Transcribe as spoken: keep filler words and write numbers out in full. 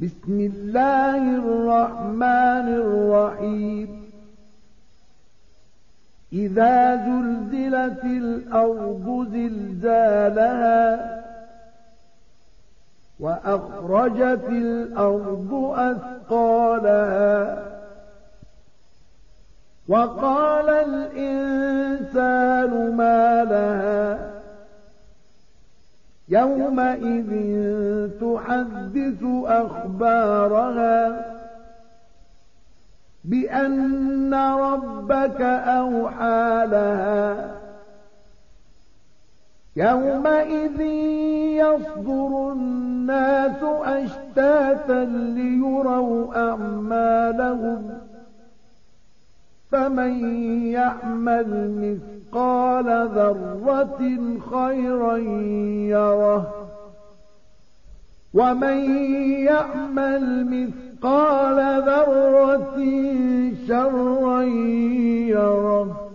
بسم الله الرحمن الرحيم إذا زلزلت الأرض زلزالها وأخرجت الأرض أثقالها وقال الإنسان ما لها يومئذ تحدث أخبارها بأن ربك أوحى لها يومئذ يصدر الناس أشتاتا ليروا أعمالهم فمن يعمل مثقال ذرة خيرا يره ومن يعمل مثقال ذرة شرا يره